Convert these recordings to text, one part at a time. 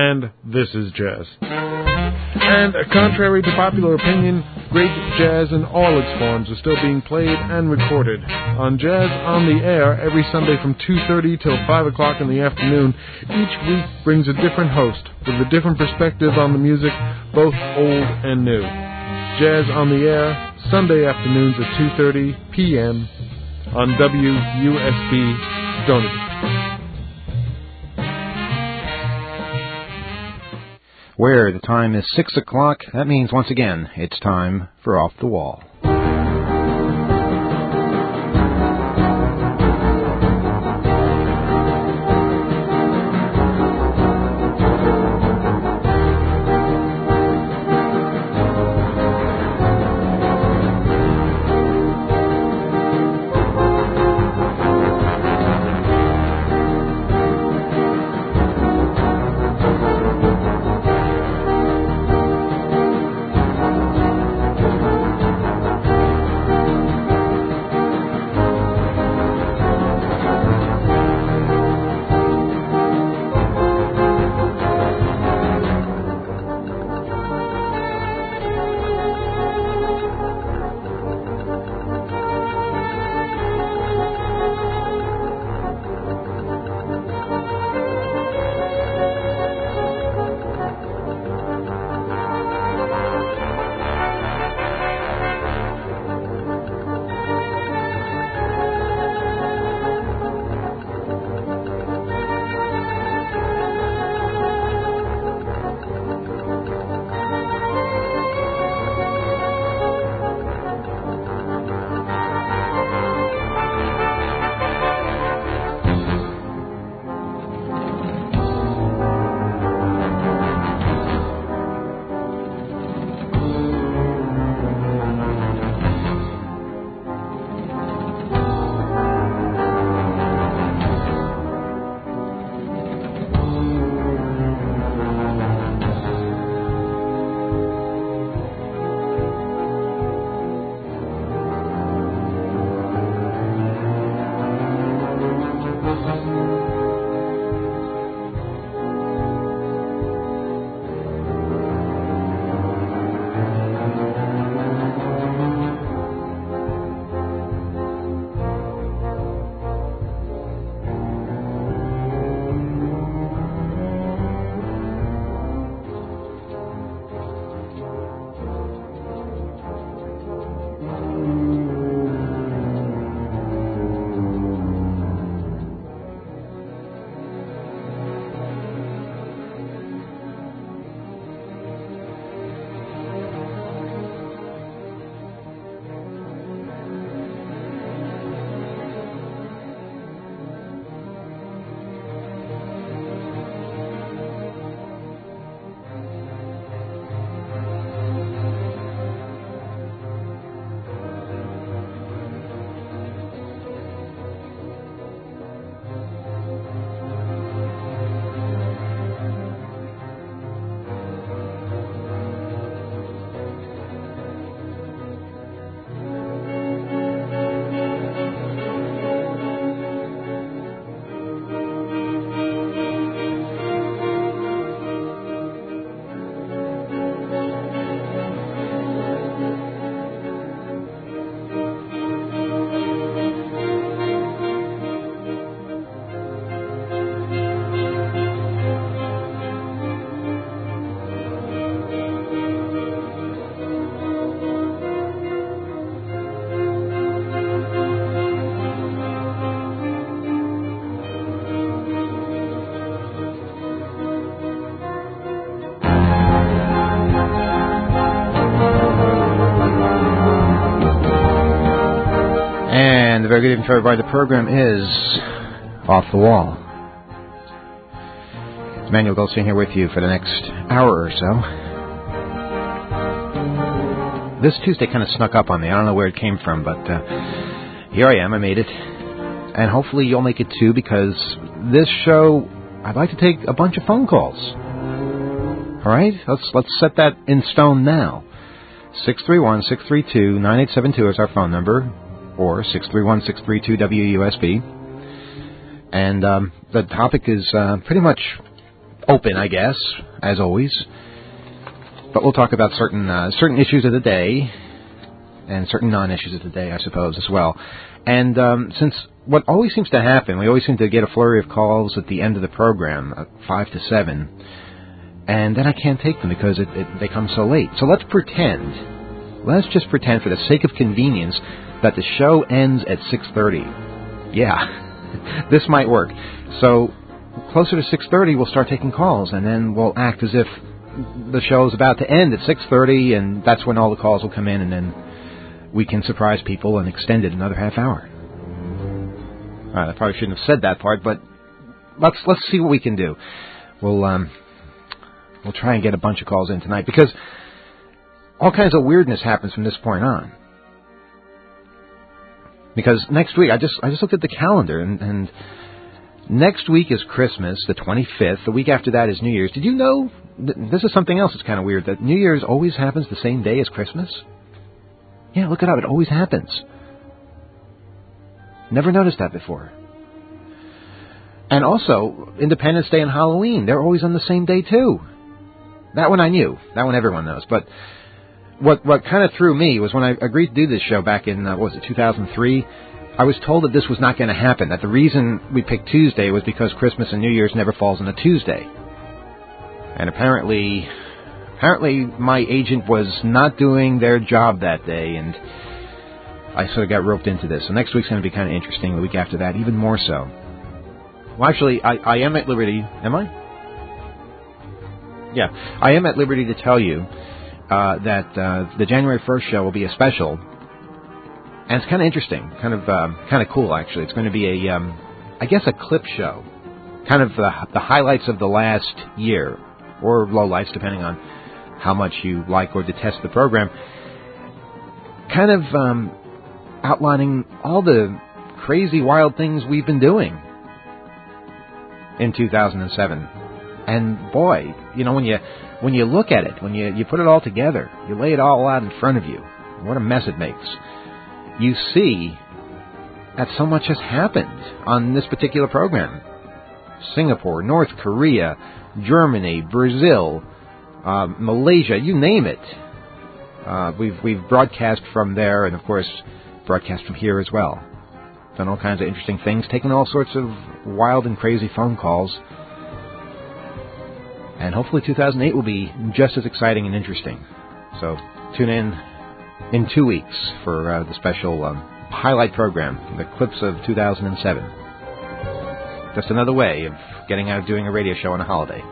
and this is jazz. And contrary to popular opinion, great jazz in all its forms is still being played and recorded. On Jazz on the Air, every Sunday from 2:30 till 5 o'clock in the afternoon, each week brings a different host with a different perspective on the music, both old and new. Jazz on the Air, Sunday afternoons at 2:30 p.m. on WUSB Donegal. Where the time is 6 o'clock, that means once again it's time for Off the Wall. Very good evening to everybody. The program is Off the Wall. Emmanuel Goldstein here with you for the next hour or so. This Tuesday kind of snuck up on me. I don't know where it came from, but here I am. I made it. And hopefully you'll make it too, because this show, I'd like to take a bunch of phone calls. All right? Let's set that in stone now. 631-632-9872 is our phone number, or 631-632-WUSB. And the topic is pretty much open, I guess, as always. But we'll talk about certain issues of the day and certain non-issues of the day, I suppose, as well. And since what always seems to happen, we always seem to get a flurry of calls at the end of the program, 5 to 7, and then I can't take them because they come so late. So let's just pretend, for the sake of convenience, that the show ends at 6:30. Yeah, this might work. So closer to 6:30, we'll start taking calls, and then we'll act as if the show is about to end at 6:30, and that's when all the calls will come in, and then we can surprise people and extend it another half hour. All right, I probably shouldn't have said that part, but let's see what we can do. We'll try and get a bunch of calls in tonight, because all kinds of weirdness happens from this point on. Because next week, I just looked at the calendar, and next week is Christmas, the 25th. The week after that is New Year's. Did you know, this is something else that's kind of weird, that New Year's always happens the same day as Christmas? Yeah, look it up. It always happens. Never noticed that before. And also, Independence Day and Halloween, they're always on the same day, too. That one I knew. That one everyone knows. But what kind of threw me was when I agreed to do this show back in, 2003, I was told that this was not going to happen, that the reason we picked Tuesday was because Christmas and New Year's never falls on a Tuesday. And apparently my agent was not doing their job that day, and I sort of got roped into this. So next week's going to be kind of interesting. The week after that, even more so. Well, actually, I am at liberty. Am I? Yeah, I am at liberty to tell you that the January 1st show will be a special, and it's kind of interesting, kind of cool, actually. It's going to be I guess a clip show, kind of the highlights of the last year, or lowlights, depending on how much you like or detest the program, kind of outlining all the crazy, wild things we've been doing in 2007. And boy, when you look at it, when you put it all together, you lay it all out in front of you, what a mess it makes. You see that so much has happened on this particular program. Singapore, North Korea, Germany, Brazil, Malaysia, you name it. We've broadcast from there, and of course broadcast from here as well. Done all kinds of interesting things, taken all sorts of wild and crazy phone calls. And hopefully 2008 will be just as exciting and interesting. So tune in 2 weeks for the special highlight program, the clips of 2007. Just another way of getting out of doing a radio show on a holiday.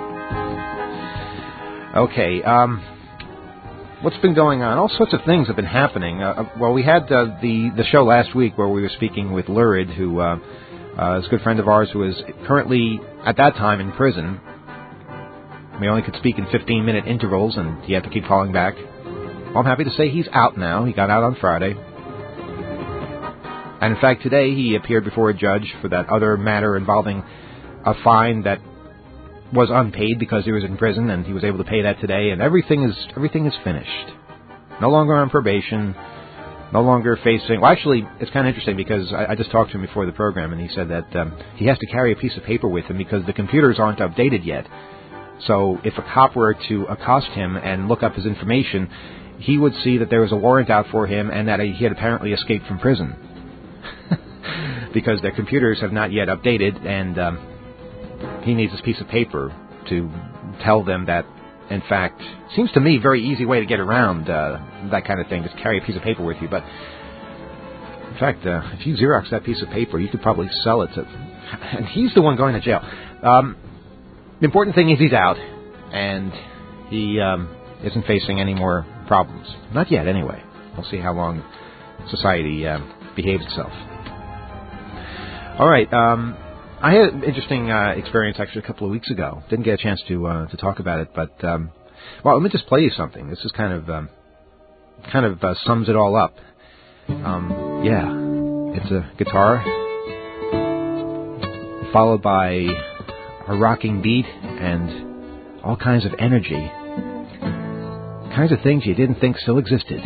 Okay, what's been going on? All sorts of things have been happening. Well, we had the show last week where we were speaking with Lurid, who is a good friend of ours who is currently, at that time, in prison. We only could speak in 15-minute intervals, and he had to keep calling back. Well, I'm happy to say he's out now. He got out on Friday. And in fact, today he appeared before a judge for that other matter involving a fine that was unpaid because he was in prison, and he was able to pay that today, and everything is finished. No longer on probation, no longer facing... Well, actually, it's kind of interesting because I just talked to him before the program, and he said that he has to carry a piece of paper with him because the computers aren't updated yet. So if a cop were to accost him and look up his information, he would see that there was a warrant out for him and that he had apparently escaped from prison. Because their computers have not yet updated, and he needs this piece of paper to tell them that, in fact, seems to me a very easy way to get around that kind of thing, just carry a piece of paper with you. But, in fact, if you Xerox that piece of paper, you could probably sell it to... And he's the one going to jail. The important thing is he's out, and he isn't facing any more problems. Not yet, anyway. We'll see how long society behaves itself. All right. I had an interesting experience, actually, a couple of weeks ago. Didn't get a chance to talk about it, but, well, let me just play you something. This is kind of sums it all up. Yeah, it's a guitar, followed by a rocking beat and all kinds of energy. Kinds of things you didn't think still existed.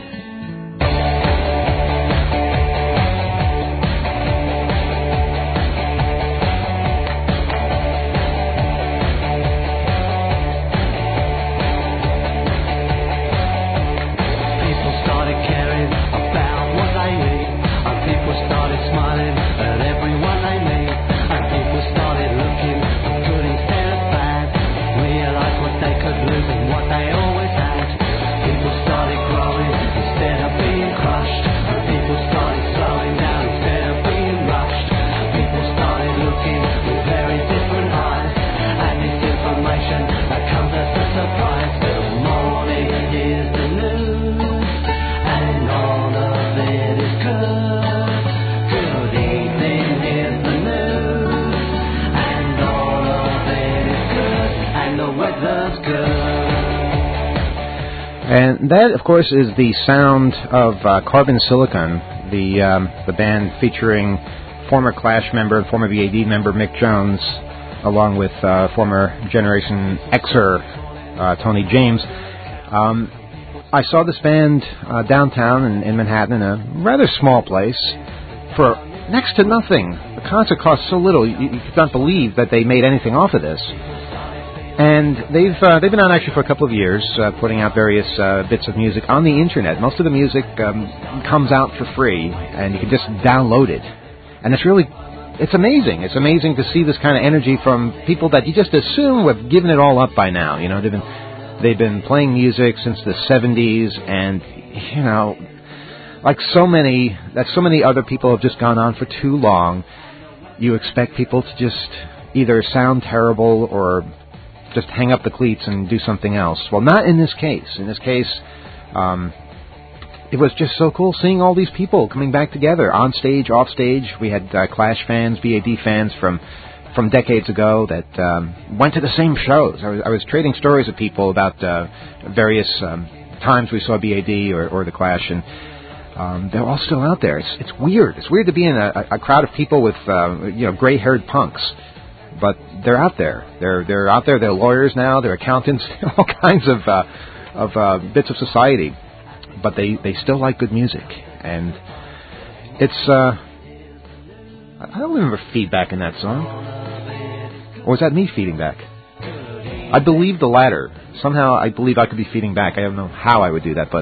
And that, of course, is the sound of Carbon Silicon, the band featuring former Clash member and former VAD member Mick Jones, along with former Generation Xer Tony James. I saw this band downtown in Manhattan in a rather small place for next to nothing. The concert cost so little, you could not believe that they made anything off of this. And they've been on actually for a couple of years, putting out various bits of music on the internet. Most of the music comes out for free, and you can just download it. And it's amazing. It's amazing to see this kind of energy from people that you just assume have given it all up by now. You know, they've been playing music since the 70s, and you know, like so many other people have just gone on for too long. You expect people to just either sound terrible or just hang up the cleats and do something else. Well, not in this case. In this case, it was just so cool seeing all these people coming back together, on stage, off stage. We had Clash fans, VAD fans from decades ago that went to the same shows. I was trading stories with people about various times we saw VAD or the Clash, and they're all still out there. It's weird. It's weird to be in a crowd of people with gray-haired punks. But they're out there. They're out there. They're lawyers now. They're accountants. All kinds of bits of society. But they still like good music. And it's I don't remember feedback in that song. Or was that me feeding back? I believe the latter. Somehow I believe I could be feeding back. I don't know how I would do that, but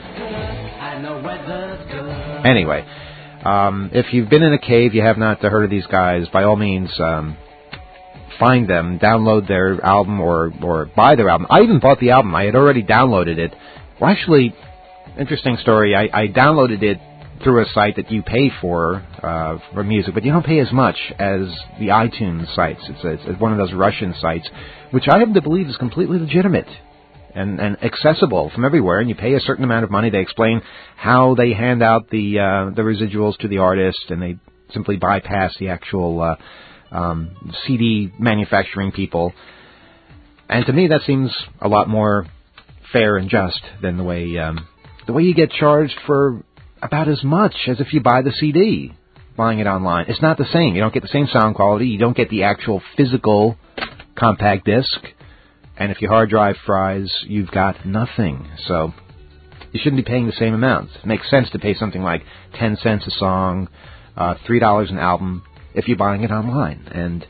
anyway, if you've been in a cave, you have not heard of these guys, by all means. Find them, download their album, or buy their album. I even bought the album. I had already downloaded it. Well, actually, interesting story. I downloaded it through a site that you pay for music, but you don't pay as much as the iTunes sites. It's one of those Russian sites, which I happen to believe is completely legitimate and accessible from everywhere. And you pay a certain amount of money. They explain how they hand out the residuals to the artist, and they simply bypass the actual CD manufacturing people. And to me, that seems a lot more fair and just than the way you get charged for about as much as if you buy the CD, buying it online. It's not the same. You don't get the same sound quality. You don't get the actual physical compact disc. And if your hard drive fries, you've got nothing. So you shouldn't be paying the same amount. It makes sense to pay something like 10 cents a song, $3 an album, if you're buying it online. And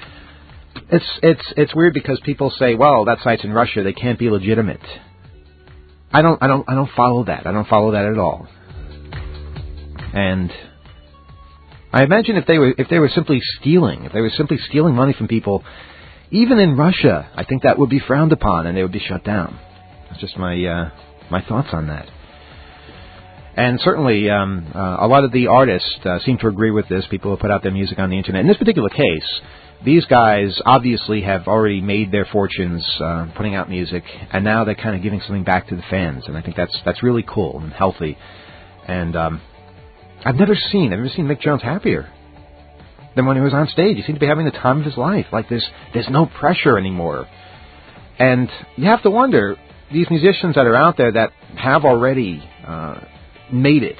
it's weird because people say, well, that site's in Russia, they can't be legitimate. I don't follow that. I don't follow that at all. And I imagine if they were simply stealing money from people, even in Russia, I think that would be frowned upon and they would be shut down. That's just my thoughts on that. And certainly, a lot of the artists seem to agree with this, people who put out their music on the internet. In this particular case, these guys obviously have already made their fortunes putting out music, and now they're kind of giving something back to the fans, and I think that's really cool and healthy. And I've never seen Mick Jones happier than when he was on stage. He seemed to be having the time of his life. Like there's no pressure anymore. And you have to wonder, these musicians that are out there that have already made it,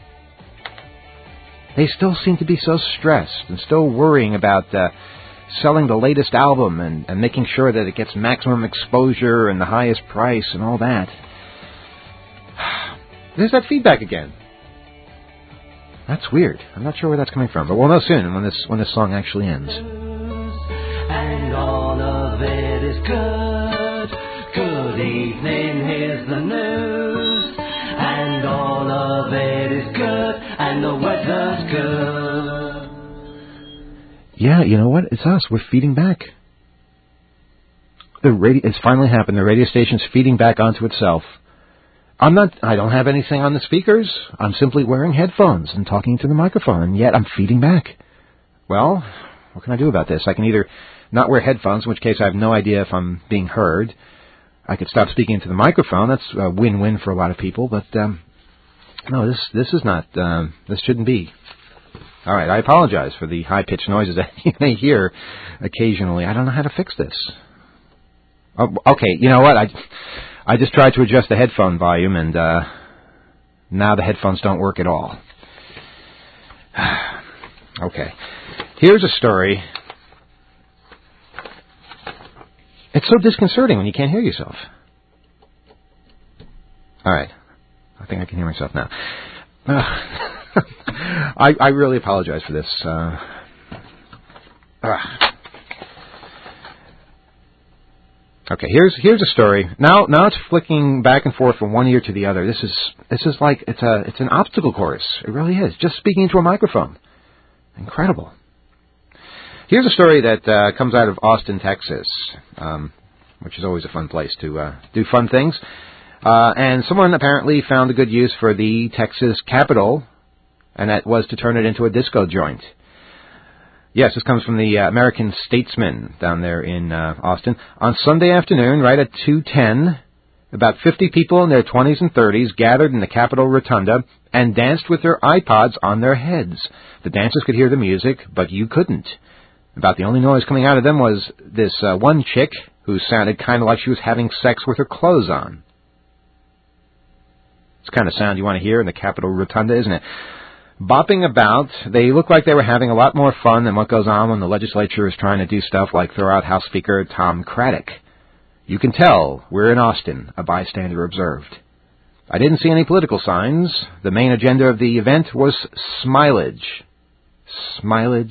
they still seem to be so stressed and still worrying about selling the latest album and making sure that it gets maximum exposure and the highest price and all that. There's that feedback again. That's weird. I'm not sure where that's coming from, but we'll know soon when this song actually ends. And all of it is good. Good evening, here's the news. And all of it is good, and the weather's good. Yeah, you know what? It's us. We're feeding back. It's finally happened. The radio station's feeding back onto itself. I don't have anything on the speakers. I'm simply wearing headphones and talking to the microphone, and yet I'm feeding back. Well, what can I do about this? I can either not wear headphones, in which case I have no idea if I'm being heard. I could stop speaking into the microphone. That's a win-win for a lot of people. But no, this is not. This shouldn't be. All right, I apologize for the high-pitched noises that you may hear occasionally. I don't know how to fix this. Oh, okay, you know what? I just tried to adjust the headphone volume, and now the headphones don't work at all. Okay. Here's a story. It's so disconcerting when you can't hear yourself. All right. I think I can hear myself now. I really apologize for this. Okay, here's a story. Now it's flicking back and forth from one ear to the other. This is like it's an obstacle course. It really is. Just speaking into a microphone. Incredible. Here's a story that comes out of Austin, Texas, which is always a fun place to do fun things. And someone apparently found a good use for the Texas Capitol, and that was to turn it into a disco joint. Yes, this comes from the American Statesman down there in Austin. On Sunday afternoon, right at 2:10, about 50 people in their 20s and 30s gathered in the Capitol Rotunda and danced with their iPods on their heads. The dancers could hear the music, but you couldn't. About the only noise coming out of them was this one chick who sounded kind of like she was having sex with her clothes on. It's the kind of sound you want to hear in the Capitol Rotunda, isn't it? Bopping about, they looked like they were having a lot more fun than what goes on when the legislature is trying to do stuff like throw out House Speaker Tom Craddick. You can tell we're in Austin, a bystander observed. I didn't see any political signs. The main agenda of the event was smilage. Smilage?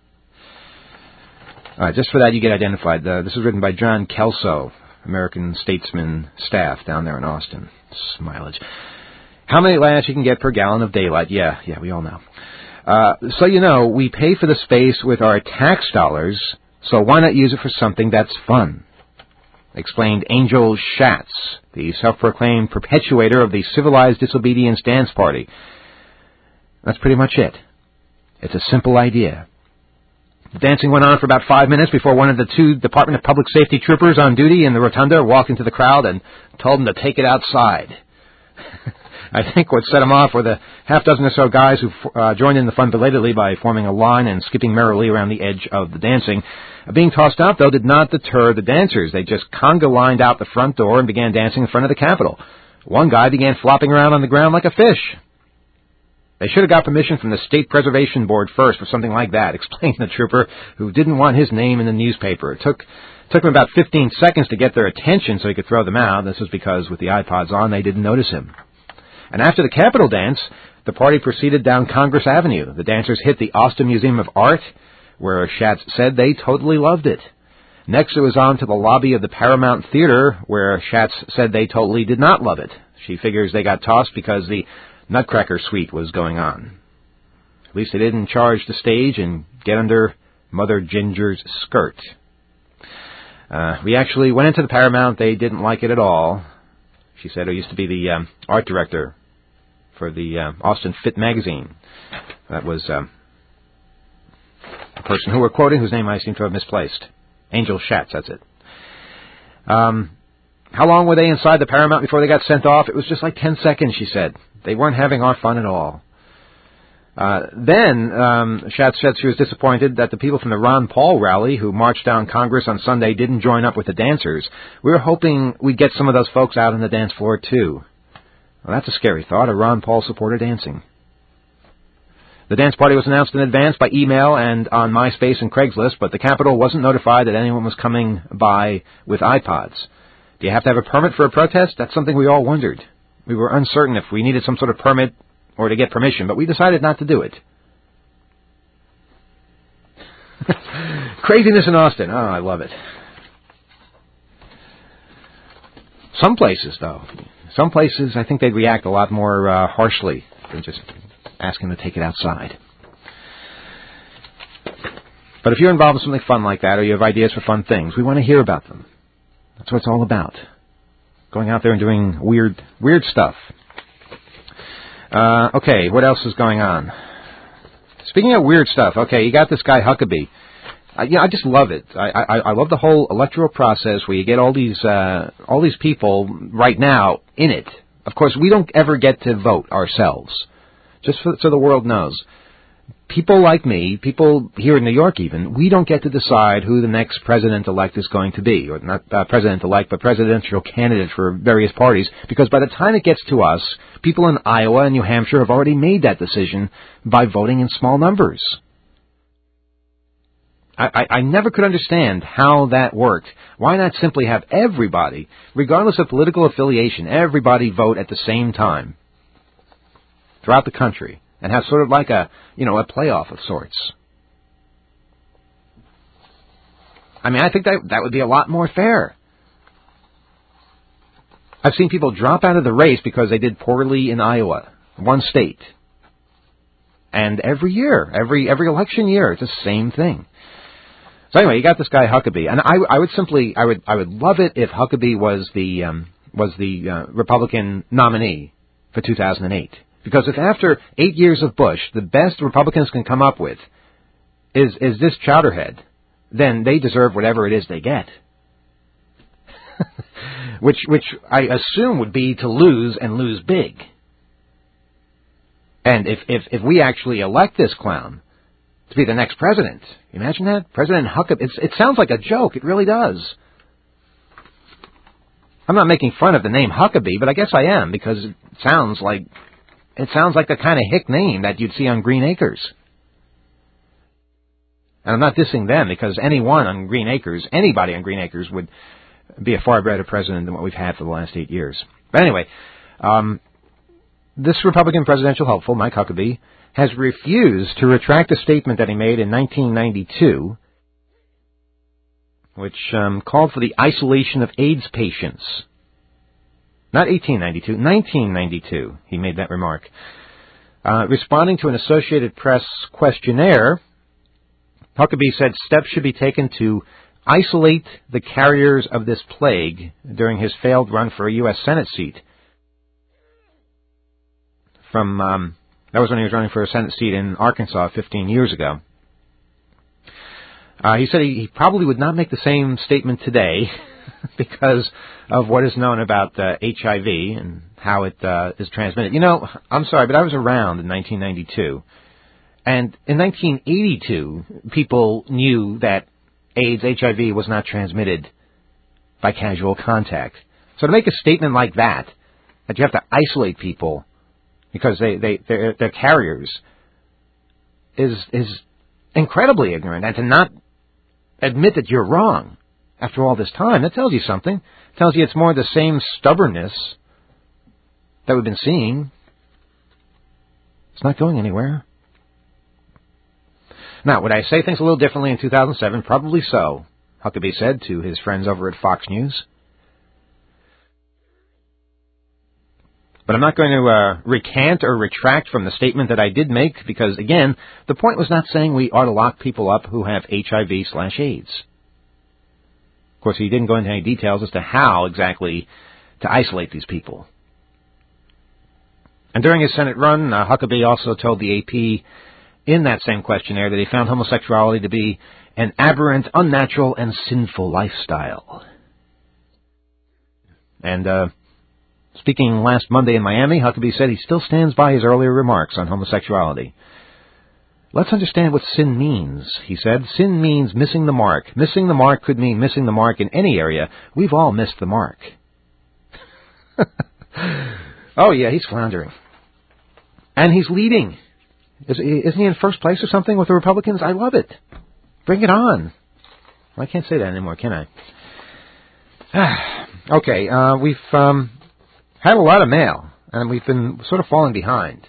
All right, just for that you get identified. This is written by John Kelso, American Statesman staff down there in Austin. Smilage. How many laughs you can get per gallon of daylight? Yeah, we all know. So you know, we pay for the space with our tax dollars, so why not use it for something that's fun? Explained Angel Schatz, the self-proclaimed perpetuator of the Civilized Disobedience Dance Party. That's pretty much it. It's a simple idea. The dancing went on for about 5 minutes before one of the two Department of Public Safety troopers on duty in the rotunda walked into the crowd and told them to take it outside. I think what set them off were the half dozen or so guys who joined in the fun belatedly by forming a line and skipping merrily around the edge of the dancing. Being tossed out, though, did not deter the dancers. They just conga-lined out the front door and began dancing in front of the Capitol. One guy began flopping around on the ground like a fish. They should have got permission from the State Preservation Board first for something like that, explained the trooper, who didn't want his name in the newspaper. It took him about 15 seconds to get their attention so he could throw them out. This was because with the iPods on, they didn't notice him. And after the Capitol dance, the party proceeded down Congress Avenue. The dancers hit the Austin Museum of Art, where Schatz said they totally loved it. Next, it was on to the lobby of the Paramount Theater, where Schatz said they totally did not love it. She figures they got tossed because the Nutcracker Suite was going on. At least they didn't charge the stage and get under Mother Ginger's skirt. We actually went into the Paramount. They didn't like it at all. She said who used to be the art director for the Austin Fit magazine. That was the person who we're quoting, whose name I seem to have misplaced. Angel Schatz, that's it. How long were they inside the Paramount before they got sent off? It was just like 10 seconds, she said. They weren't having our fun at all. Then Schatz said she was disappointed that the people from the Ron Paul rally who marched down Congress on Sunday didn't join up with the dancers. We were hoping we'd get some of those folks out on the dance floor, too. Well, that's a scary thought, a Ron Paul supporter dancing. The dance party was announced in advance by email and on MySpace and Craigslist, but the Capitol wasn't notified that anyone was coming by with iPods. Do you have to have a permit for a protest? That's something we all wondered. We were uncertain if we needed some sort of permit or to get permission, but we decided not to do it. Craziness in Austin. Oh, I love it. Some places, though. Some places, I think they'd react a lot more harshly than just asking them to take it outside. But if you're involved in something fun like that, or you have ideas for fun things, we want to hear about them. That's what it's all about. Going out there and doing weird stuff. Okay, what else is going on? Speaking of weird stuff, okay, you got this guy Huckabee. I just love it. I love the whole electoral process where you get all these people right now in it. Of course, we don't ever get to vote ourselves, just so the world knows. people like me, people here in New York even, we don't get to decide who the next president-elect is going to be. Or not president-elect, but presidential candidate for various parties. Because by the time it gets to us, people in Iowa and New Hampshire have already made that decision by voting in small numbers. I never could understand how that worked. Why not simply have everybody, regardless of political affiliation, everybody vote at the same time throughout the country and have sort of like a playoff of sorts? I mean, I think that would be a lot more fair. I've seen people drop out of the race because they did poorly in Iowa, one state. And every year, every election year, it's the same thing. So anyway, you got this guy Huckabee, and I would love it if Huckabee was the Republican nominee for 2008, because if after 8 years of Bush, the best Republicans can come up with is this chowderhead, then they deserve whatever it is they get, which I assume would be to lose and lose big. And if we actually elect this clown to be the next president. Imagine that? President Huckabee. It sounds like a joke. It really does. I'm not making fun of the name Huckabee, but I guess I am, because it sounds like the kind of hick name that you'd see on Green Acres. And I'm not dissing them, because anybody on Green Acres would be a far better president than what we've had for the last 8 years. But anyway, this Republican presidential hopeful, Mike Huckabee, has refused to retract a statement that he made in 1992, which called for the isolation of AIDS patients. Not 1892, 1992, he made that remark. Responding to an Associated Press questionnaire, Huckabee said steps should be taken to isolate the carriers of this plague during his failed run for a U.S. Senate seat. That was when he was running for a Senate seat in Arkansas 15 years ago. He said he probably would not make the same statement today because of what is known about HIV and how it is transmitted. I'm sorry, but I was around in 1992. And in 1982, people knew that AIDS, HIV, was not transmitted by casual contact. So to make a statement like that you have to isolate people because they're carriers, is incredibly ignorant. And to not admit that you're wrong after all this time, that tells you something. It tells you it's more the same stubbornness that we've been seeing. It's not going anywhere. Now, would I say things a little differently in 2007? Probably so, Huckabee said to his friends over at Fox News. But I'm not going to recant or retract from the statement that I did make because, again, the point was not saying we ought to lock people up who have HIV/AIDS. Of course, he didn't go into any details as to how exactly to isolate these people. And during his Senate run, Huckabee also told the AP in that same questionnaire that he found homosexuality to be an aberrant, unnatural, and sinful lifestyle. And speaking last Monday in Miami, Huckabee said he still stands by his earlier remarks on homosexuality. Let's understand what sin means, he said. Sin means missing the mark. Missing the mark could mean missing the mark in any area. We've all missed the mark. Oh, yeah, he's floundering. And he's leading. Isn't he in first place or something with the Republicans? I love it. Bring it on. Well, I can't say that anymore, can I? Okay, we've had a lot of mail, and we've been sort of falling behind.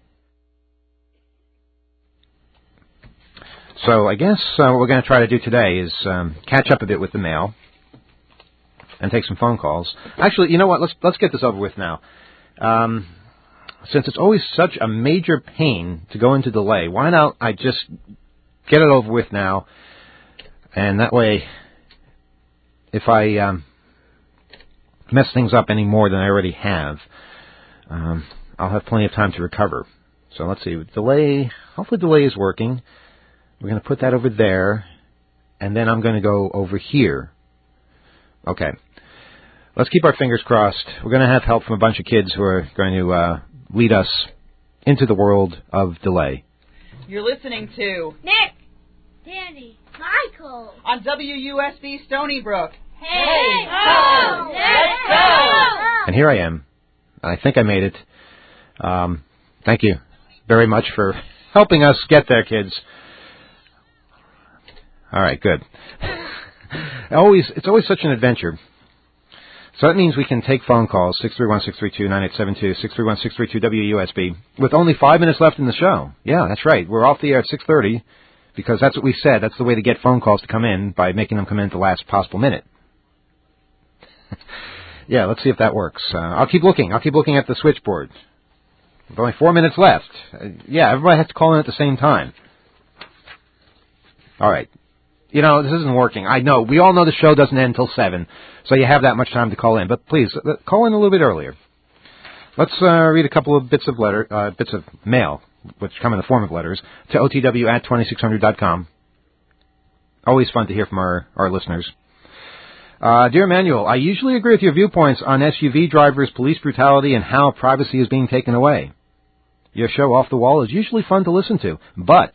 So I guess what we're going to try to do today is catch up a bit with the mail and take some phone calls. Actually, you know what? Let's get this over with now. Since it's always such a major pain to go into delay, why not I just get it over with now, and that way, if I mess things up any more than I already have, I'll have plenty of time to recover. So let's see. Delay. Hopefully delay is working. We're going to put that over there, and then I'm going to go over here. Okay. Let's keep our fingers crossed. We're going to have help from a bunch of kids who are going to lead us into the world of delay. You're listening to Nick, Danny, Michael on WUSB Stony Brook. Hey, ho, let's go! And here I am. I think I made it. Thank you very much for helping us get there, kids. All right, good. It's always such an adventure. So that means we can take phone calls, 631-632-9872, 631-632-WUSB, with only 5 minutes left in the show. Yeah, that's right. We're off the air at 6:30 because that's what we said. That's the way to get phone calls to come in, by making them come in at the last possible minute. Yeah, let's see if that works. I'll keep looking. I'll keep looking at the switchboard. With only 4 minutes left. Yeah, everybody has to call in at the same time. All right. You know, this isn't working. I know. We all know the show doesn't end until 7, so you have that much time to call in. But please, call in a little bit earlier. Let's read a couple of bits of mail, which come in the form of letters, to otw@2600.com. Always fun to hear from our listeners. Dear Emmanuel, I usually agree with your viewpoints on SUV drivers, police brutality, and how privacy is being taken away. Your show Off the Wall is usually fun to listen to, but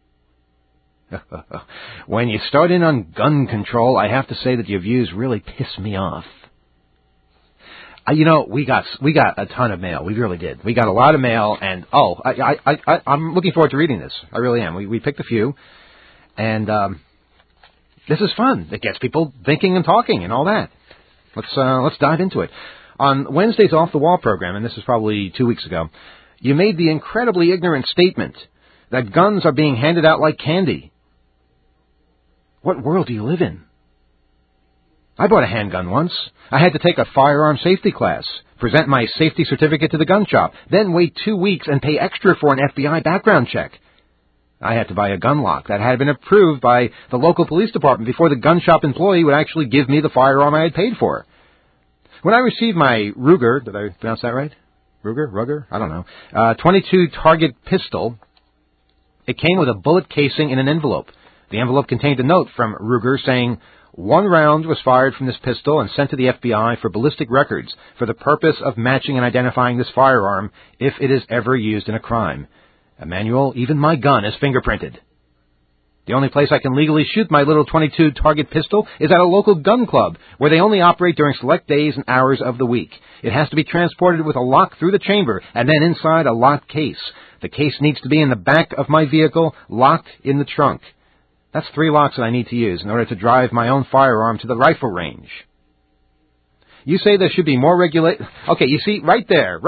when you start in on gun control, I have to say that your views really piss me off. You know, we got a ton of mail. We really did. We got a lot of mail, and I'm looking forward to reading this. I really am. We picked a few, and this is fun. It gets people thinking and talking and all that. Let's dive into it. On Wednesday's Off the Wall program, and this is probably 2 weeks ago, you made the incredibly ignorant statement that guns are being handed out like candy. What world do you live in? I bought a handgun once. I had to take a firearm safety class, present my safety certificate to the gun shop, then wait 2 weeks and pay extra for an FBI background check. I had to buy a gun lock that had been approved by the local police department before the gun shop employee would actually give me the firearm I had paid for. When I received my Ruger, did I pronounce that right? Ruger? I don't know. 22 target pistol, it came with a bullet casing in an envelope. The envelope contained a note from Ruger saying, 1 round was fired from this pistol and sent to the FBI for ballistic records for the purpose of matching and identifying this firearm if it is ever used in a crime. Emmanuel, even my gun is fingerprinted. The only place I can legally shoot my little 22 target pistol is at a local gun club, where they only operate during select days and hours of the week. It has to be transported with a lock through the chamber and then inside a locked case. The case needs to be in the back of my vehicle, locked in the trunk. That's 3 locks that I need to use in order to drive my own firearm to the rifle range. You say there should be more regulation. Okay, you see, right there.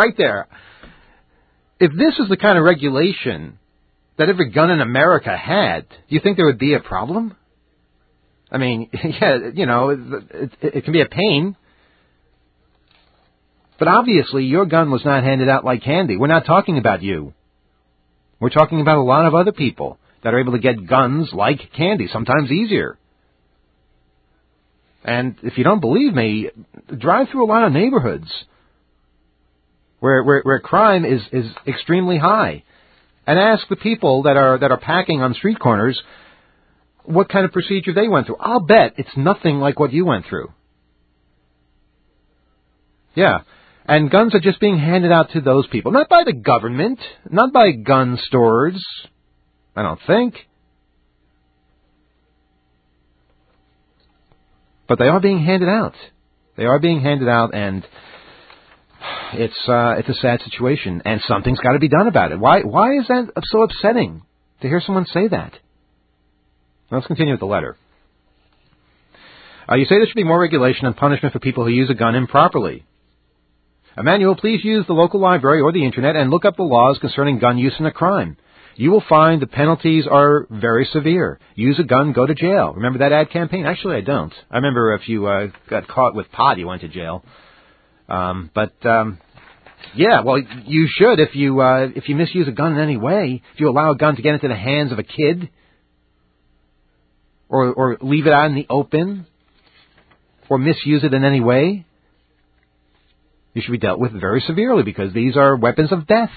If this is the kind of regulation that every gun in America had, do you think there would be a problem? I mean, yeah, you know, it can be a pain. But obviously, your gun was not handed out like candy. We're not talking about you. We're talking about a lot of other people that are able to get guns like candy, sometimes easier. And if you don't believe me, drive through a lot of neighborhoods where crime is extremely high, and ask the people that are packing on street corners what kind of procedure they went through. I'll bet it's nothing like what you went through. Yeah. And guns are just being handed out to those people. Not by the government, not by gun stores, I don't think. But they are being handed out. They are being handed out, and it's a sad situation, and something's got to be done about it. Why is that so upsetting to hear someone say that? Let's continue with the letter. You say there should be more regulation and punishment for people who use a gun improperly. Emmanuel, please use the local library or the internet and look up the laws concerning gun use in a crime. You will find the penalties are very severe. Use a gun, go to jail. Remember that ad campaign? Actually, I don't. I remember if you got caught with pot, you went to jail. Yeah, well, you should if you misuse a gun in any way. If you allow a gun to get into the hands of a kid, or leave it out in the open, or misuse it in any way, you should be dealt with very severely, because these are weapons of death.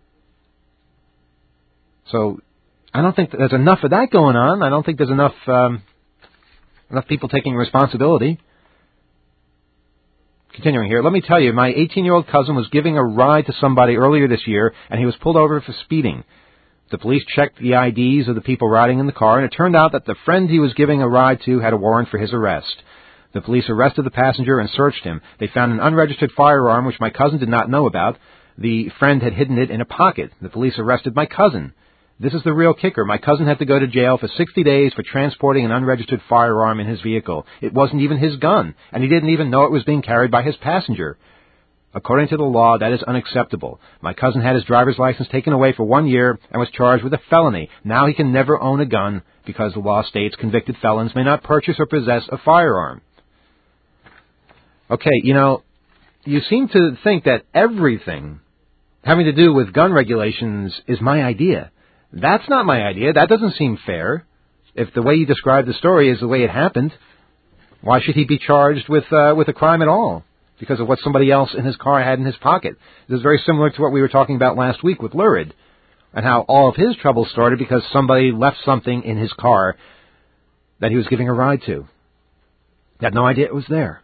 So I don't think there's enough of that going on. I don't think there's enough people taking responsibility. Continuing here, let me tell you, my 18-year-old cousin was giving a ride to somebody earlier this year, and he was pulled over for speeding. The police checked the IDs of the people riding in the car, and it turned out that the friend he was giving a ride to had a warrant for his arrest. The police arrested the passenger and searched him. They found an unregistered firearm, which my cousin did not know about. The friend had hidden it in a pocket. The police arrested my cousin. This is the real kicker. My cousin had to go to jail for 60 days for transporting an unregistered firearm in his vehicle. It wasn't even his gun, and he didn't even know it was being carried by his passenger. According to the law, that is unacceptable. My cousin had his driver's license taken away for 1 year and was charged with a felony. Now he can never own a gun because the law states convicted felons may not purchase or possess a firearm. Okay, you seem to think that everything having to do with gun regulations is my idea. That's not my idea. That doesn't seem fair. If the way you describe the story is the way it happened, why should he be charged with a crime at all? Because of what somebody else in his car had in his pocket. This is very similar to what we were talking about last week with Lurid, and how all of his trouble started because somebody left something in his car that he was giving a ride to. He had no idea it was there.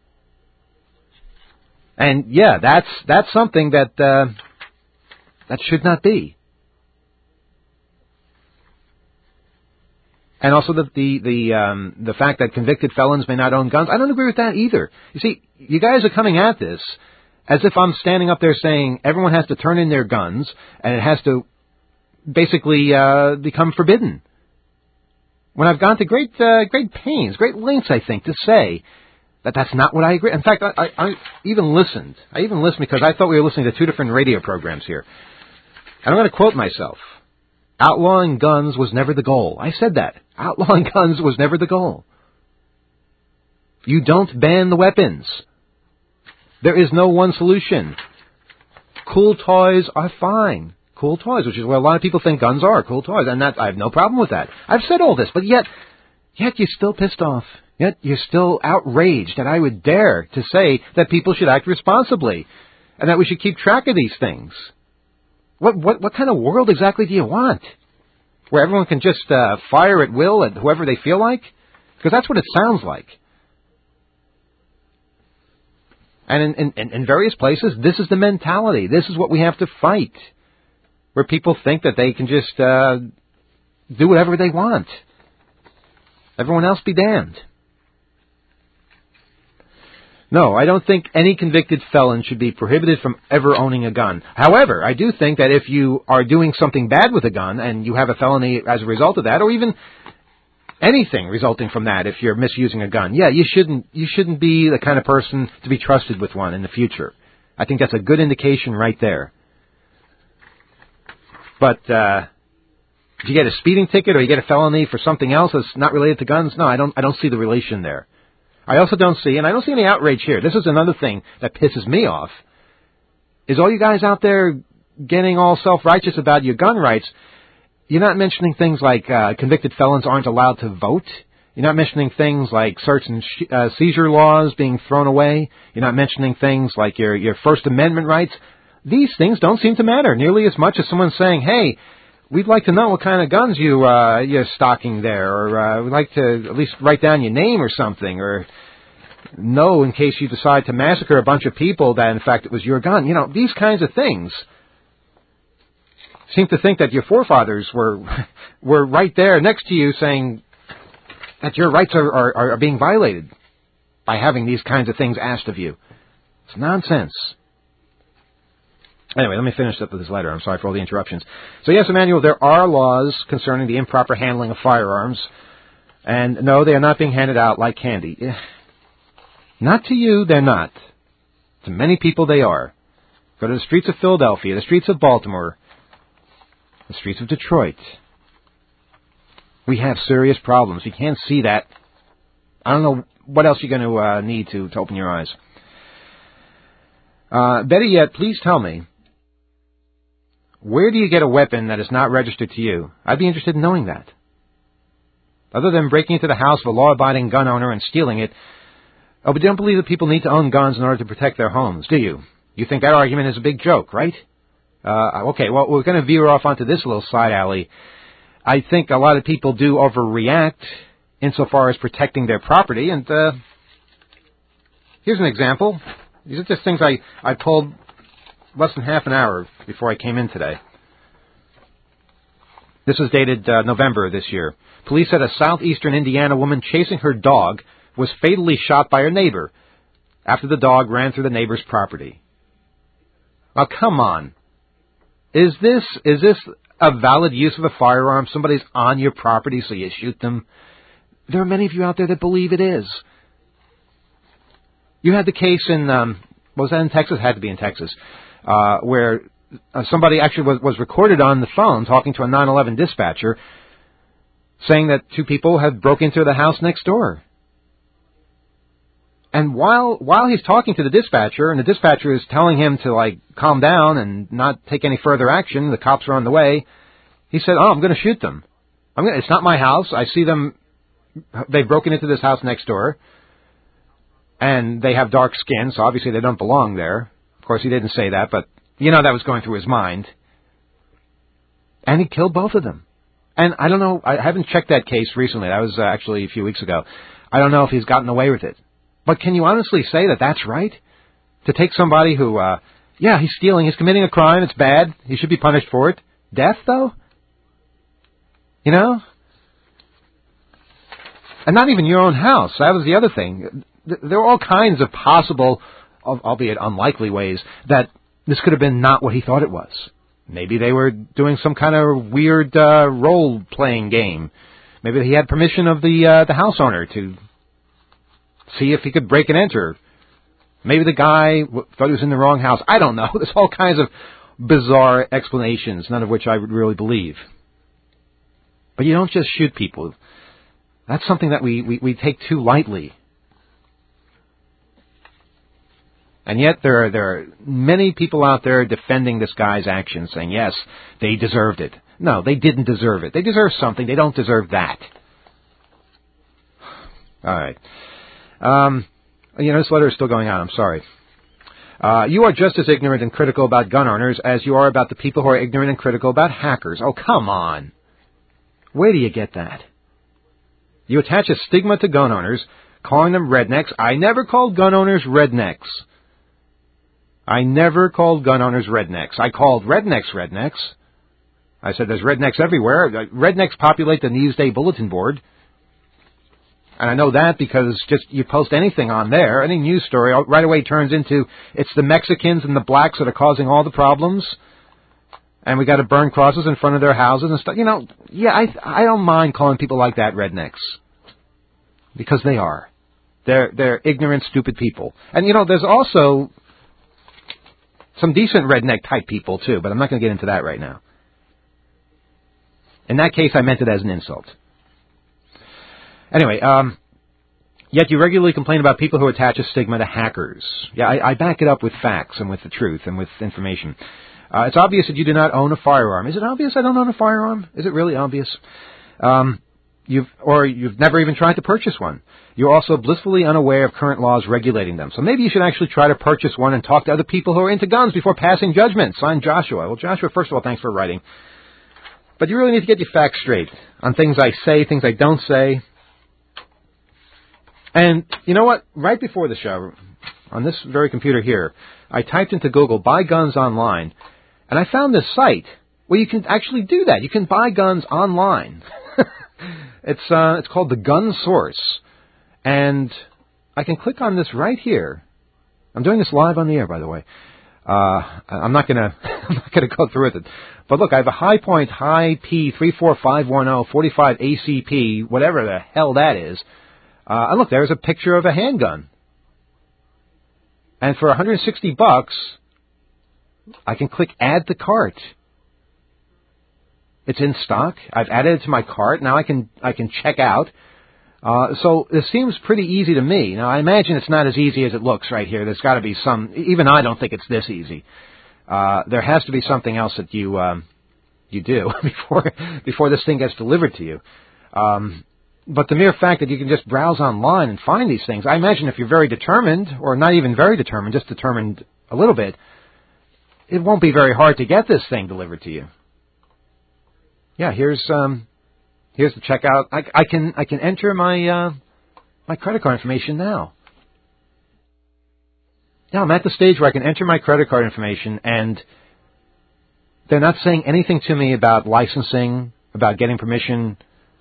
And yeah, that's something that should not be. And also the fact that convicted felons may not own guns. I don't agree with that either. You see, you guys are coming at this as if I'm standing up there saying everyone has to turn in their guns and it has to basically become forbidden. When I've gone to great pains, great lengths, I think, to say that that's not what I agree. In fact, I even listened. I even listened because I thought we were listening to two different radio programs here. And I'm going to quote myself. Outlawing guns was never the goal. I said that. Outlawing guns was never the goal. You don't ban the weapons. There is no one solution. Cool toys are fine. Cool toys, which is what a lot of people think guns are, cool toys. And I have no problem with that. I've said all this, but yet you're still pissed off. Yet you're still outraged that I would dare to say that people should act responsibly and that we should keep track of these things. What kind of world exactly do you want? Where everyone can just fire at will at whoever they feel like? Because that's what it sounds like. And in various places, this is the mentality. This is what we have to fight. Where people think that they can just do whatever they want. Everyone else be damned. No, I don't think any convicted felon should be prohibited from ever owning a gun. However, I do think that if you are doing something bad with a gun and you have a felony as a result of that, or even anything resulting from that, if you're misusing a gun, yeah, you shouldn't be the kind of person to be trusted with one in the future. I think that's a good indication right there. But if you get a speeding ticket or you get a felony for something else that's not related to guns, no, I don't see the relation there. I also don't see any outrage here. This is another thing that pisses me off, is all you guys out there getting all self-righteous about your gun rights. You're not mentioning things like convicted felons aren't allowed to vote. You're not mentioning things like search and seizure laws being thrown away. You're not mentioning things like your First Amendment rights. These things don't seem to matter nearly as much as someone saying, hey, we'd like to know what kind of guns you're stocking there, or we'd like to at least write down your name or something, or know in case you decide to massacre a bunch of people that, in fact, it was your gun. These kinds of things seem to think that your forefathers were right there next to you saying that your rights are being violated by having these kinds of things asked of you. It's nonsense. Anyway, let me finish up with this letter. I'm sorry for all the interruptions. So yes, Emmanuel, there are laws concerning the improper handling of firearms. And no, they are not being handed out like candy. Not to you, they're not. To many people, they are. Go to the streets of Philadelphia, the streets of Baltimore, the streets of Detroit. We have serious problems. You can't see that. I don't know what else you're going to need to open your eyes. Better yet, please tell me, where do you get a weapon that is not registered to you? I'd be interested in knowing that. Other than breaking into the house of a law-abiding gun owner and stealing it, but you don't believe that people need to own guns in order to protect their homes, do you? You think that argument is a big joke, right? Okay, well, we're going to veer off onto this little side alley. I think a lot of people do overreact insofar as protecting their property, and here's an example. These are just things I pulled less than half an hour before I came in today. This is dated November this year. Police said a southeastern Indiana woman chasing her dog was fatally shot by her neighbor after the dog ran through the neighbor's property. Now, come on. Is this a valid use of a firearm? Somebody's on your property, so you shoot them? There are many of you out there that believe it is. You had the case in, was that in Texas? It had to be in Texas, where somebody actually was recorded on the phone talking to a 911 dispatcher saying that two people had broke into the house next door. And while he's talking to the dispatcher, and the dispatcher is telling him to, calm down and not take any further action, the cops are on the way, he said, I'm going to shoot them. It's not my house. I see them. They've broken into this house next door. And they have dark skin, so obviously they don't belong there. Of course, he didn't say that, but that was going through his mind. And he killed both of them. And I don't know, I haven't checked that case recently. That was actually a few weeks ago. I don't know if he's gotten away with it. But can you honestly say that that's right? To take somebody who, he's stealing, he's committing a crime, it's bad, he should be punished for it. Death, though? And not even your own house. That was the other thing. There are all kinds of possible, albeit unlikely ways, that this could have been not what he thought it was. Maybe they were doing some kind of weird role-playing game. Maybe he had permission of the house owner to see if he could break and enter. Maybe the guy thought he was in the wrong house. I don't know. There's all kinds of bizarre explanations, none of which I would really believe. But you don't just shoot people. That's something that we take too lightly. And yet there are many people out there defending this guy's actions, saying, yes, they deserved it. No, they didn't deserve it. They deserve something. They don't deserve that. All right. This letter is still going on. I'm sorry. You are just as ignorant and critical about gun owners as you are about the people who are ignorant and critical about hackers. Oh, come on. Where do you get that? You attach a stigma to gun owners, calling them rednecks. I never called gun owners rednecks. I never called gun owners rednecks. I called rednecks. I said there's rednecks everywhere. Rednecks populate the Newsday bulletin board. And I know that because just you post anything on there, any news story, right away turns into it's the Mexicans and the blacks that are causing all the problems. And we got to burn crosses in front of their houses and stuff. I don't mind calling people like that rednecks. Because they are. They're ignorant, stupid people. And, there's also some decent redneck-type people, too, but I'm not going to get into that right now. In that case, I meant it as an insult. Anyway, yet you regularly complain about people who attach a stigma to hackers. Yeah, I back it up with facts and with the truth and with information. It's obvious that you do not own a firearm. Is it obvious I don't own a firearm? Is it really obvious? You've never even tried to purchase one. You're also blissfully unaware of current laws regulating them. So maybe you should actually try to purchase one and talk to other people who are into guns before passing judgment. Signed, Joshua. Well, Joshua, first of all, thanks for writing. But you really need to get your facts straight on things I say, things I don't say. And you know what? Right before the show, on this very computer here, I typed into Google, buy guns online, and I found this site where you can actually do that. You can buy guns online. It's called The Gun Source. And I can click on this right here. I'm doing this live on the air, by the way. I'm not gonna go through with it. But look, I have a High Point High P 34510 45 ACP, whatever the hell that is. And look, there's a picture of a handgun. And for $160, I can click Add to Cart. It's in stock. I've added it to my cart. Now I can check out. So this seems pretty easy to me. Now I imagine it's not as easy as it looks right here. There's got to be some. Even I don't think it's this easy. There has to be something else that you do before this thing gets delivered to you. But the mere fact that you can just browse online and find these things, I imagine if you're very determined, or not even very determined, just determined a little bit, it won't be very hard to get this thing delivered to you. Yeah, here's the checkout. I can enter my credit card information now. Now I'm at the stage where I can enter my credit card information, and they're not saying anything to me about licensing about getting permission.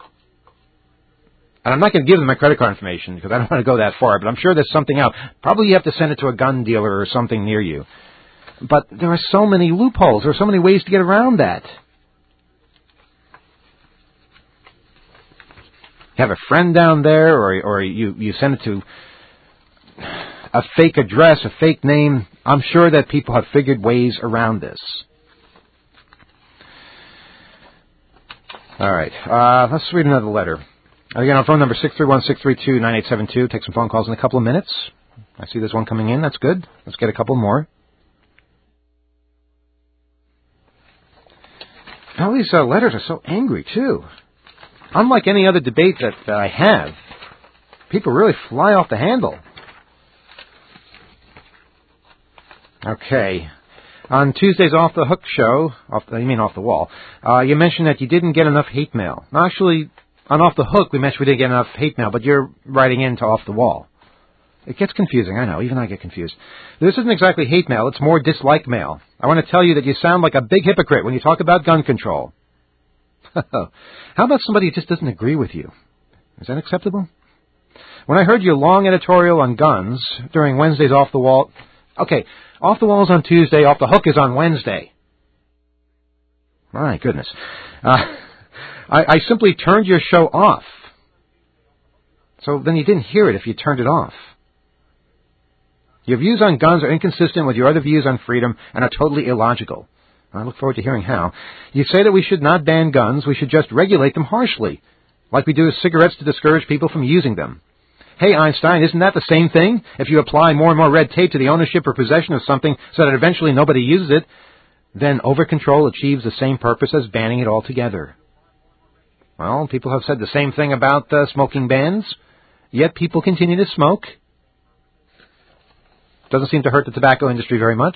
And I'm not going to give them my credit card information because I don't want to go that far, but I'm sure there's something out. Probably you have to send it to a gun dealer or something near you. But there are so many loopholes. There are so many ways to get around that. You have a friend down there, or you send it to a fake address, a fake name. I'm sure that people have figured ways around this. All right. Let's read another letter. Again, our phone number 631-632-9872. Take some phone calls in a couple of minutes. I see there's one coming in. That's good. Let's get a couple more. All these letters are so angry, too. Unlike any other debate that I have, people really fly off the handle. Okay. On Tuesday's Off the Hook show, off the wall, you mentioned that you didn't get enough hate mail. Now, actually, on Off the Hook, we mentioned we didn't get enough hate mail, but you're writing into Off the Wall. It gets confusing, I know. Even I get confused. This isn't exactly hate mail. It's more dislike mail. I want to tell you that you sound like a big hypocrite when you talk about gun control. How about somebody who just doesn't agree with you? Is that acceptable? When I heard your long editorial on guns during Wednesday's Off the Wall... Okay, Off the Wall is on Tuesday, Off the Hook is on Wednesday. My goodness. I simply turned your show off. So then you didn't hear it if you turned it off. Your views on guns are inconsistent with your other views on freedom and are totally illogical. I look forward to hearing how. You say that we should not ban guns, we should just regulate them harshly, like we do with cigarettes to discourage people from using them. Hey, Einstein, isn't that the same thing? If you apply more and more red tape to the ownership or possession of something so that eventually nobody uses it, then over-control achieves the same purpose as banning it altogether. Well, people have said the same thing about smoking bans, yet people continue to smoke. Doesn't seem to hurt the tobacco industry very much.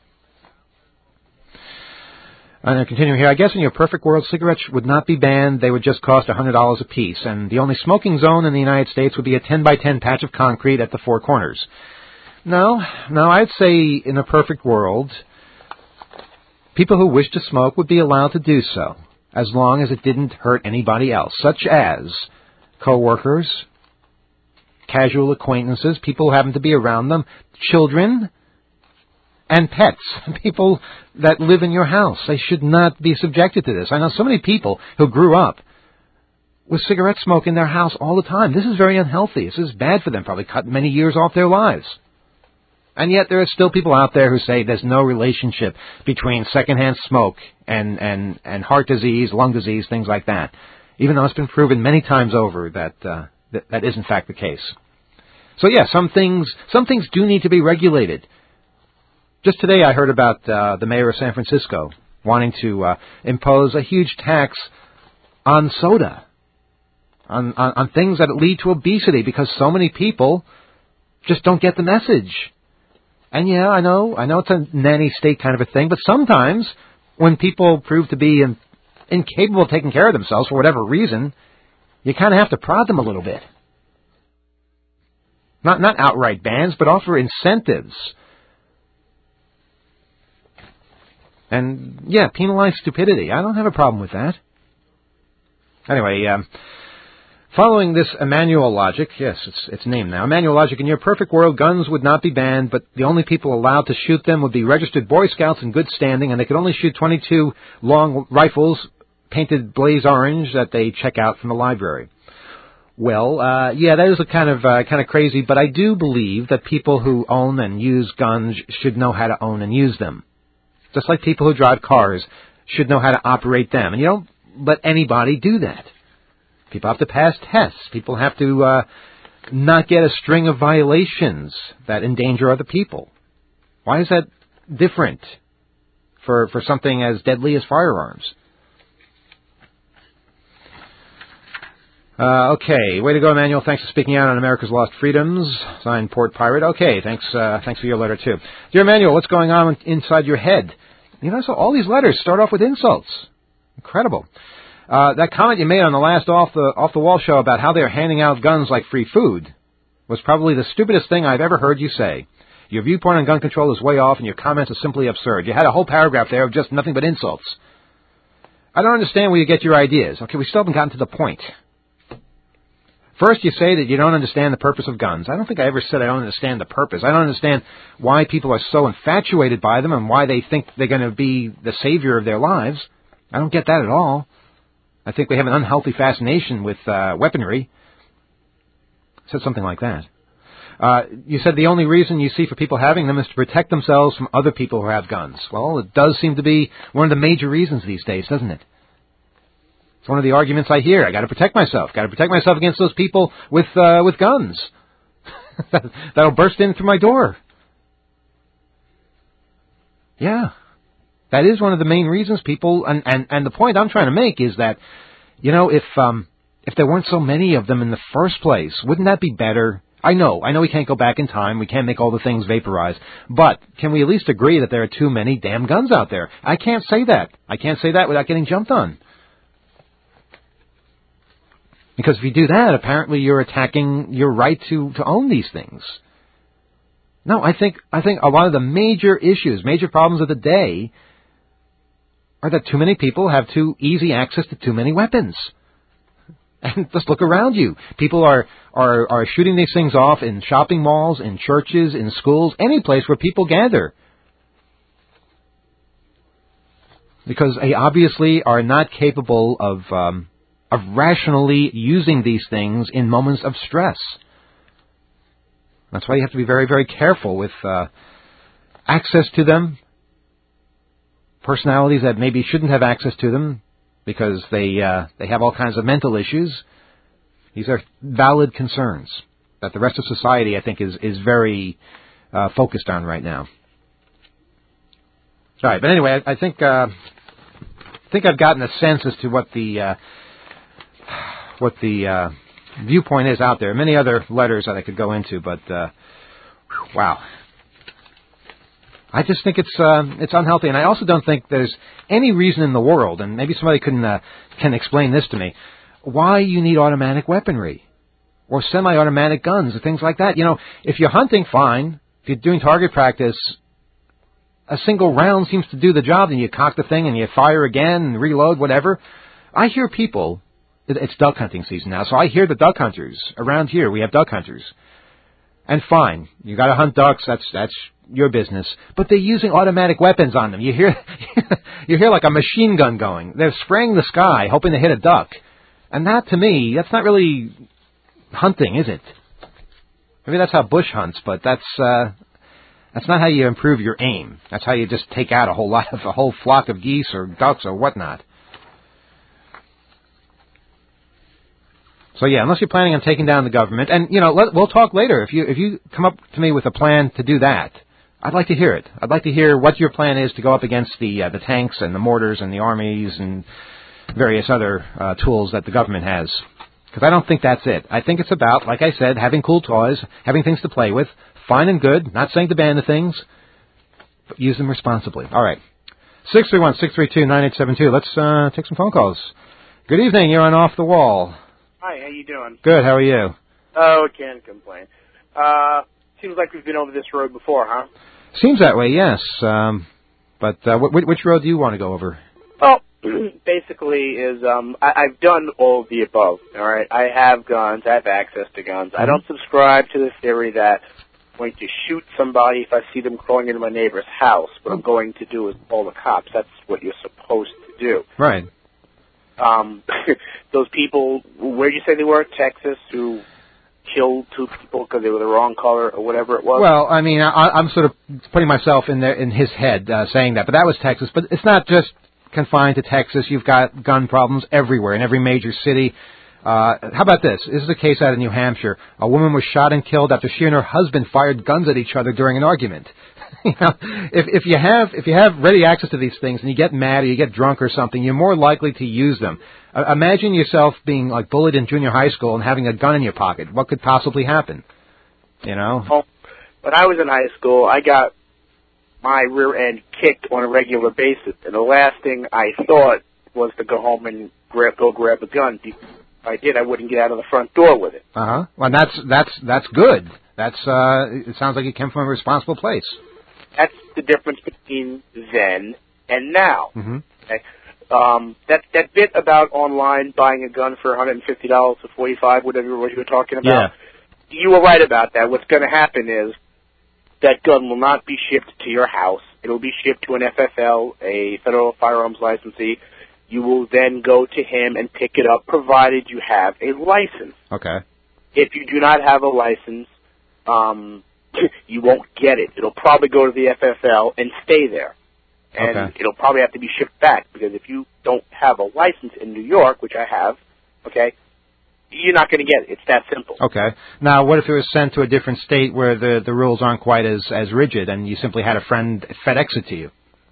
And I continue here. I guess in your perfect world, cigarettes would not be banned. They would just cost $100 a piece. And the only smoking zone in the United States would be a 10-by-10 patch of concrete at the four corners. No, I'd say in a perfect world, people who wish to smoke would be allowed to do so, as long as it didn't hurt anybody else, such as co-workers, casual acquaintances, people who happen to be around them, children, and pets, people that live in your house. They should not be subjected to this. I know so many people who grew up with cigarette smoke in their house all the time. This is very unhealthy. This is bad for them, probably cut many years off their lives. And yet there are still people out there who say there's no relationship between secondhand smoke and heart disease, lung disease, things like that, even though it's been proven many times over that is in fact the case. So yeah, some things do need to be regulated. Just today I heard about the mayor of San Francisco wanting to impose a huge tax on soda, on things that lead to obesity, because so many people just don't get the message. And yeah, I know it's a nanny state kind of a thing, but sometimes when people prove to be incapable of taking care of themselves for whatever reason, you kind of have to prod them a little bit. Not outright bans, but offer incentives. And, yeah, penalize stupidity. I don't have a problem with that. Anyway, following this Emmanuel logic, yes, it's named now, Emmanuel logic, in your perfect world, guns would not be banned, but the only people allowed to shoot them would be registered Boy Scouts in good standing, and they could only shoot 22 long rifles painted blaze orange that they check out from the library. Well, yeah, that is a kind of crazy, but I do believe that people who own and use guns should know how to own and use them. Just like people who drive cars should know how to operate them. And you don't let anybody do that. People have to pass tests. People have to not get a string of violations that endanger other people. Why is that different for something as deadly as firearms? Okay, way to go, Emmanuel. Thanks for speaking out on America's Lost Freedoms. Signed, Port Pirate. Okay, thanks for your letter, too. Dear Emmanuel, what's going on inside your head? You know, so all these letters start off with insults. Incredible. That comment you made on the last Off the Wall show about how they're handing out guns like free food was probably the stupidest thing I've ever heard you say. Your viewpoint on gun control is way off, and your comments are simply absurd. You had a whole paragraph there of just nothing but insults. I don't understand where you get your ideas. Okay, we still haven't gotten to the point. First, you say that you don't understand the purpose of guns. I don't think I ever said I don't understand the purpose. I don't understand why people are so infatuated by them and why they think they're going to be the savior of their lives. I don't get that at all. I think we have an unhealthy fascination with weaponry. I said something like that. You said the only reason you see for people having them is to protect themselves from other people who have guns. Well, it does seem to be one of the major reasons these days, doesn't it? It's one of the arguments I hear. I got to protect myself. Got to protect myself against those people with guns that'll burst in through my door. Yeah, that is one of the main reasons people. And the point I'm trying to make is that, you know, if there weren't so many of them in the first place, wouldn't that be better? I know we can't go back in time. We can't make all the things vaporize. But can we at least agree that there are too many damn guns out there? I can't say that. I can't say that without getting jumped on. Because if you do that, apparently you're attacking your right to own these things. No, I think a lot of the major issues, major problems of the day are that too many people have too easy access to too many weapons. And just look around you. People are shooting these things off in shopping malls, in churches, in schools, any place where people gather. Because they obviously are not capable of rationally using these things in moments of stress. That's why you have to be very, very careful with access to them. Personalities that maybe shouldn't have access to them because they have all kinds of mental issues. These are valid concerns that the rest of society, I think, is very focused on right now. All right, but anyway, I think I've gotten a sense as to what the viewpoint is out there. Many other letters that I could go into, but wow. I just think it's unhealthy, and I also don't think there's any reason in the world, and maybe somebody can explain this to me, why you need automatic weaponry or semi-automatic guns or things like that. You know, if you're hunting, fine. If you're doing target practice, a single round seems to do the job, and you cock the thing and you fire again and reload, whatever. I hear people. It's duck hunting season now, so I hear the duck hunters around here. We have duck hunters, and fine, you got to hunt ducks. That's your business. But they're using automatic weapons on them. You hear like a machine gun going. They're spraying the sky, hoping to hit a duck, and that to me, that's not really hunting, is it? Maybe that's how Bush hunts, but that's not how you improve your aim. That's how you just take out a whole flock of geese or ducks or whatnot. So yeah, unless you're planning on taking down the government, and you know, we'll talk later. If you come up to me with a plan to do that, I'd like to hear it. I'd like to hear what your plan is to go up against the tanks and the mortars and the armies and various other tools that the government has. Because I don't think that's it. I think it's about, like I said, having cool toys, having things to play with, fine and good. Not saying to ban the things, but use them responsibly. All right, 631-632-9872. Let's take some phone calls. Good evening. You're on Off the Wall. Hi, how you doing? Good, how are you? Oh, can't complain. Seems like we've been over this road before, huh? Seems that way, yes. But which road do you want to go over? Well, basically I've done all of the above, all right? I have guns, I have access to guns. Mm-hmm. I don't subscribe to the theory that I'm going to shoot somebody if I see them crawling into my neighbor's house. What I'm going to do is call the cops. That's what you're supposed to do. Right. Those people, where did you say they were? Texas, who killed two people because they were the wrong color or whatever it was? Well, I mean, I'm sort of putting myself in his head saying that, but that was Texas. But it's not just confined to Texas. You've got gun problems everywhere in every major city. How about this? This is a case out of New Hampshire. A woman was shot and killed after she and her husband fired guns at each other during an argument. You know, if you have ready access to these things and you get mad or you get drunk or something, you're more likely to use them. Imagine yourself being like bullied in junior high school and having a gun in your pocket. What could possibly happen? You know? Well, when I was in high school, I got my rear end kicked on a regular basis, and the last thing I thought was to go home and go grab a gun. If I did, I wouldn't get out of the front door with it. Uh-huh. Well, that's good. It sounds like it came from a responsible place. That's the difference between then and now. Mm-hmm. Okay? That bit about online buying a gun for $150 to $45, whatever what you were talking about. Yeah. You were right about that. What's going to happen is that gun will not be shipped to your house. It'll be shipped to an FFL, a Federal Firearms Licensee. You will then go to him and pick it up, provided you have a license. Okay. If you do not have a license, you won't get it. It'll probably go to the FFL and stay there. And Okay. it'll probably have to be shipped back, because if you don't have a license in New York, which I have, okay, you're not going to get it. It's that simple. Okay. Now, what if it was sent to a different state where the rules aren't quite as rigid, and you simply had a friend FedEx it to you?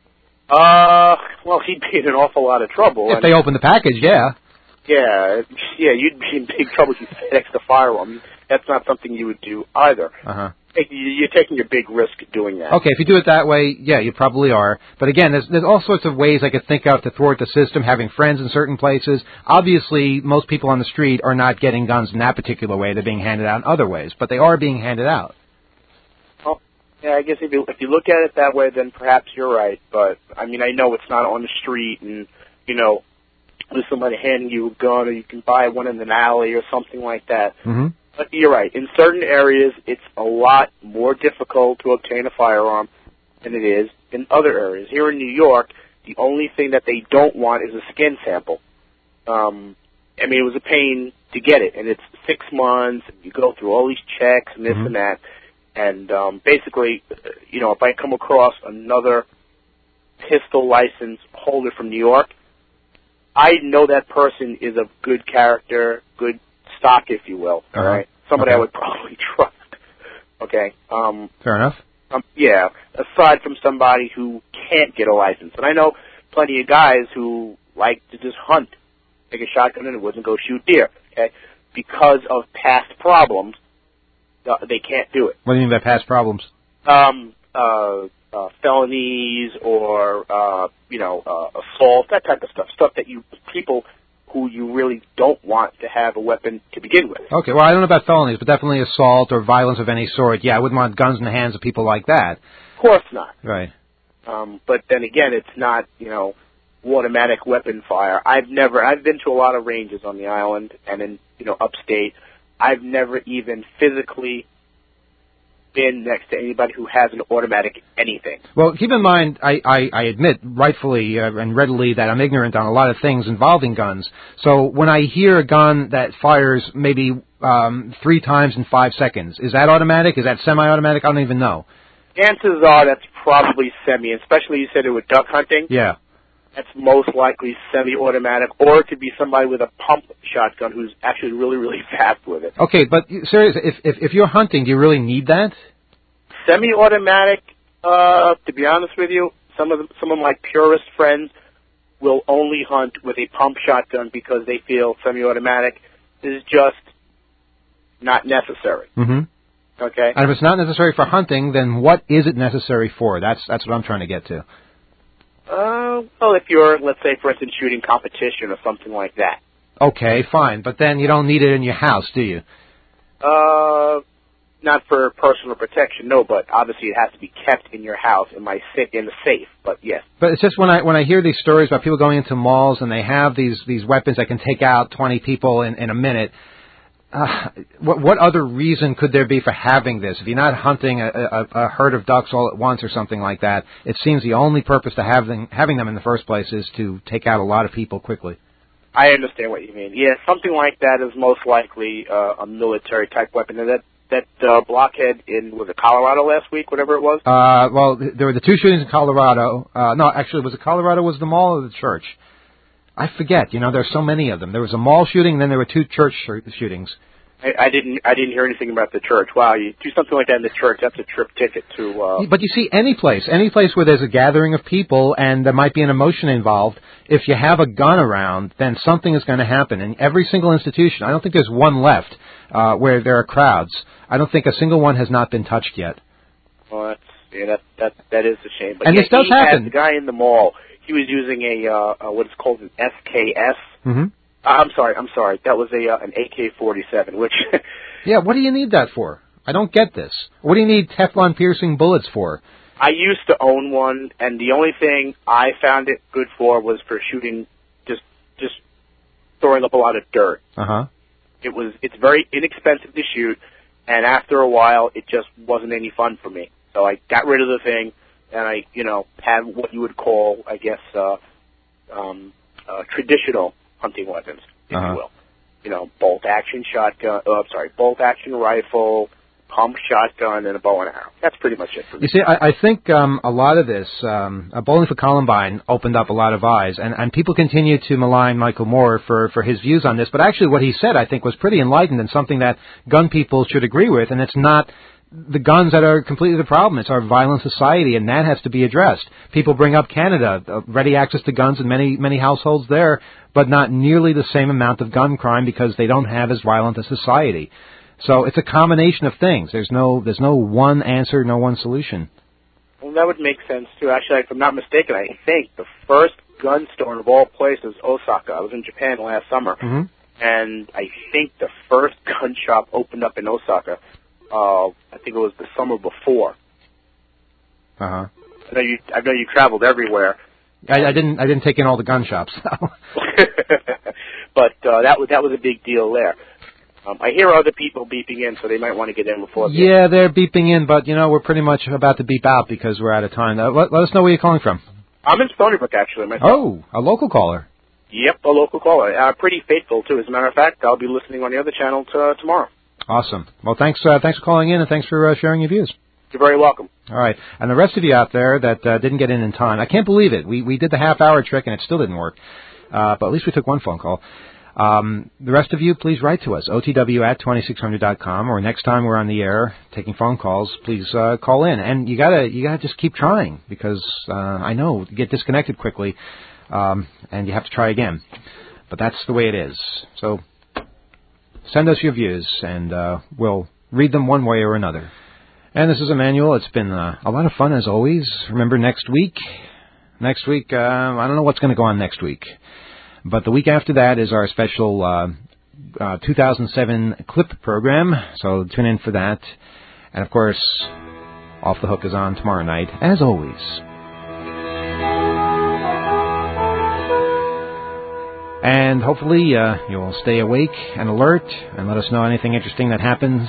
Well, he'd be in an awful lot of trouble. If they open the package, yeah. Yeah, you'd be in big trouble if you FedEx the firearm. That's not something you would do either. Uh-huh. You're taking a big risk doing that. Okay, if you do it that way, yeah, you probably are. But again, there's all sorts of ways I could think of to thwart the system, having friends in certain places. Obviously, most people on the street are not getting guns in that particular way. They're being handed out in other ways, but they are being handed out. Well, yeah, I guess if you look at it that way, then perhaps you're right. But, I mean, I know it's not on the street and, you know, there's somebody handing you a gun, or you can buy one in an alley or something like that. Mm-hmm. But you're right. In certain areas, it's a lot more difficult to obtain a firearm than it is in other areas. Here in New York, the only thing that they don't want is a skin sample. I mean, it was a pain to get it, and it's 6 months, and you go through all these checks and this and that. And basically, you know, if I come across another pistol license holder from New York, I know that person is of good character, good stock, if you will. All right, somebody I would probably trust. Okay. Fair enough. Yeah. Aside from somebody who can't get a license, and I know plenty of guys who like to just hunt, take a shotgun and woods and go shoot deer. Okay, because of past problems, they can't do it. What do you mean by past problems? Felonies or assault, that type of stuff that people who you really don't want to have a weapon to begin with. Okay, well, I don't know about felonies, but definitely assault or violence of any sort. Yeah, I wouldn't want guns in the hands of people like that. Of course not. Right. But then again, it's not, automatic weapon fire. I've been to a lot of ranges on the island and in, upstate. I've never even physically been next to anybody who has an automatic anything. Well, keep in mind, I admit rightfully and readily that I'm ignorant on a lot of things involving guns. So when I hear a gun that fires maybe 3 times in 5 seconds, is that automatic? Is that semi-automatic? I don't even know. Chances are that's probably semi, especially you said it with duck hunting. Yeah. That's most likely semi-automatic, or it could be somebody with a pump shotgun who's actually really, really fast with it. Okay, but seriously, if you're hunting, do you really need that? Semi-automatic, to be honest with you, some of my purist friends will only hunt with a pump shotgun because they feel semi-automatic is just not necessary. Mm-hmm. Okay? And if it's not necessary for hunting, then what is it necessary for? That's what I'm trying to get to. Well, if you're, let's say, for instance, shooting competition or something like that. Okay, fine. But then you don't need it in your house, do you? Not for personal protection, no, but obviously it has to be kept in your house in the safe, but yes. But it's just when I hear these stories about people going into malls and they have these weapons that can take out 20 people in a minute, what other reason could there be for having this? If you're not hunting a herd of ducks all at once or something like that, it seems the only purpose to having them in the first place is to take out a lot of people quickly. I understand what you mean. Yeah, something like that is most likely a military-type weapon. And that blockhead was it Colorado last week, whatever it was? Well, there were the 2 shootings in Colorado. No, actually, was it Colorado was the mall or the church? I forget. There's so many of them. There was a mall shooting, and then there were 2 church shootings. I didn't hear anything about the church. Wow, you do something like that in the church, that's a trip ticket to... But you see, any place where there's a gathering of people and there might be an emotion involved, if you have a gun around, then something is going to happen. In every single institution, I don't think there's one left where there are crowds. I don't think a single one has not been touched yet. Well, that is a shame. But and this does happen. The guy in the mall, he was using a what is called an SKS. Mm-hmm. I'm sorry. That was an AK-47, which... Yeah, what do you need that for? I don't get this. What do you need Teflon piercing bullets for? I used to own one, and the only thing I found it good for was for shooting, just throwing up a lot of dirt. Uh-huh. It's very inexpensive to shoot, and after a while, it just wasn't any fun for me. So I got rid of the thing, and I, had what you would call, I guess, traditional hunting weapons, if you will. Bolt-action rifle, pump shotgun, and a bow and arrow. That's pretty much it for me. You see, I think a lot of this, Bowling for Columbine opened up a lot of eyes, and people continue to malign Michael Moore for his views on this, but actually what he said, I think, was pretty enlightened and something that gun people should agree with, and it's not the guns that are completely the problem. It's our violent society, and that has to be addressed. People bring up Canada, ready access to guns in many households there, but not nearly the same amount of gun crime because they don't have as violent a society. So it's a combination of things. There's no one answer, no one solution. Well, that would make sense, too. Actually, if I'm not mistaken, I think the first gun store of all places, Osaka. I was in Japan last summer, and I think the first gun shop opened up in Osaka. I think it was the summer before. Uh-huh. I know you traveled everywhere. I didn't take in all the gun shops. But that was a big deal there. I hear other people beeping in, so they might want to get in before. Yeah, they're beeping in, but we're pretty much about to beep out because we're out of time. Let us know where you're calling from. I'm in Stony Brook, actually, myself. Oh, a local caller. Yep, a local caller. Pretty faithful, too. As a matter of fact, I'll be listening on the other channel tomorrow. Awesome. Well, thanks for calling in, and thanks for sharing your views. You're very welcome. All right. And the rest of you out there that didn't get in time, I can't believe it. We did the half-hour trick, and it still didn't work. But at least we took one phone call. The rest of you, please write to us, otw@2600.com, or next time we're on the air taking phone calls, please call in. And you gotta just keep trying, because I know you get disconnected quickly, and you have to try again. But that's the way it is. So send us your views, and we'll read them one way or another. And this is Emmanuel. It's been a lot of fun, as always. Remember, next week, I don't know what's going to go on next week. But the week after that is our special 2007 clip program, so tune in for that. And, of course, Off the Hook is on tomorrow night, as always. And hopefully you'll stay awake and alert and let us know anything interesting that happens,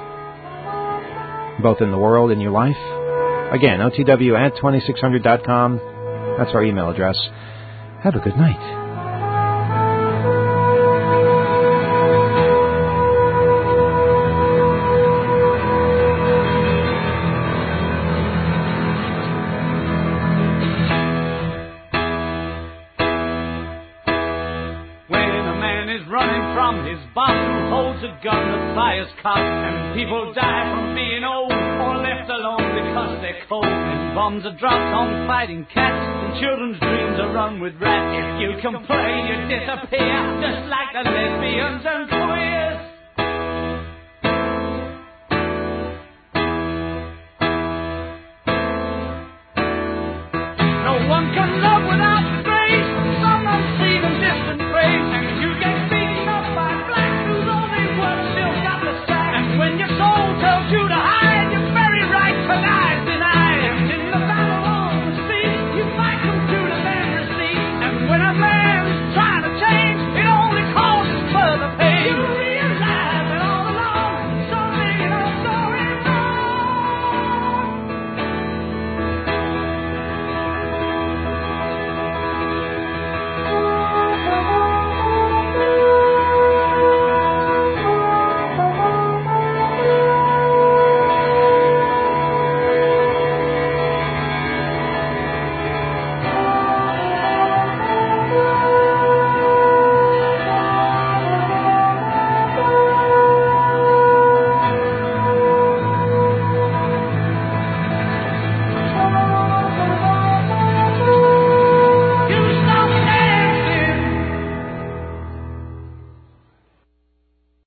both in the world and your life. Again, otw@2600.com. That's our email address. Have a good night. And people die from being old or left alone because they're cold. And bombs are dropped on fighting cats, and children's dreams are run with rats. If you complain, you disappear, just like the lesbians and queers.